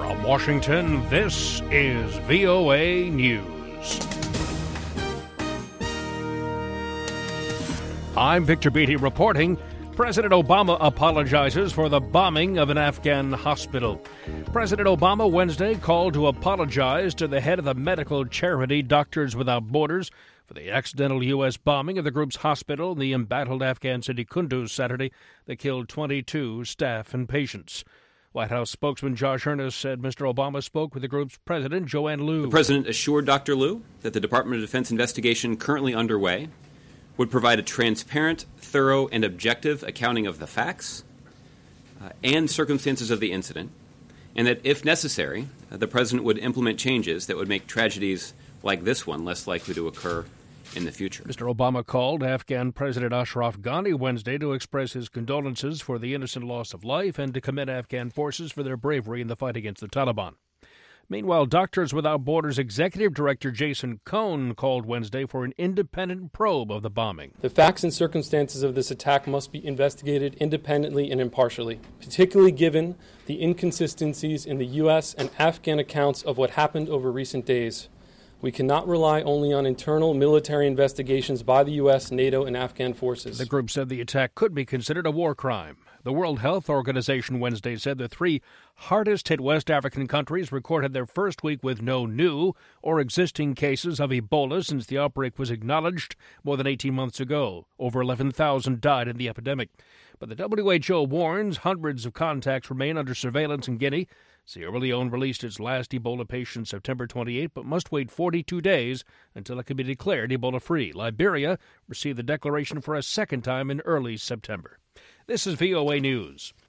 From Washington, this is VOA News. I'm Victor Beatty reporting. President Obama apologizes for the bombing of an Afghan hospital. President Obama Wednesday called to apologize to the head of the medical charity Doctors Without Borders for the accidental U.S. bombing of the group's hospital in the embattled Afghan city Kunduz Saturday that killed 22 staff and patients. White House spokesman Josh Earnest said Mr. Obama spoke with the group's president, Joanne Liu. The president assured Dr. Liu that the Department of Defense investigation currently underway would provide a transparent, thorough, and objective accounting of the facts and circumstances of the incident, and that, if necessary, the president would implement changes that would make tragedies like this one less likely to occur in the future. Mr. Obama called Afghan President Ashraf Ghani Wednesday to express his condolences for the innocent loss of life and to commend Afghan forces for their bravery in the fight against the Taliban. Meanwhile, Doctors Without Borders Executive Director Jason Cohn called Wednesday for an independent probe of the bombing. The facts and circumstances of this attack must be investigated independently and impartially, particularly given the inconsistencies in the U.S. and Afghan accounts of what happened over recent days. We cannot rely only on internal military investigations by the U.S., NATO, and Afghan forces. The group said the attack could be considered a war crime. The World Health Organization Wednesday said the three hardest-hit West African countries recorded their first week with no new or existing cases of Ebola since the outbreak was acknowledged more than 18 months ago. Over 11,000 died in the epidemic. But the WHO warns hundreds of contacts remain under surveillance in Guinea. Sierra Leone released its last Ebola patient September 28, but must wait 42 days until it can be declared Ebola-free. Liberia received the declaration for a second time in early September. This is VOA News.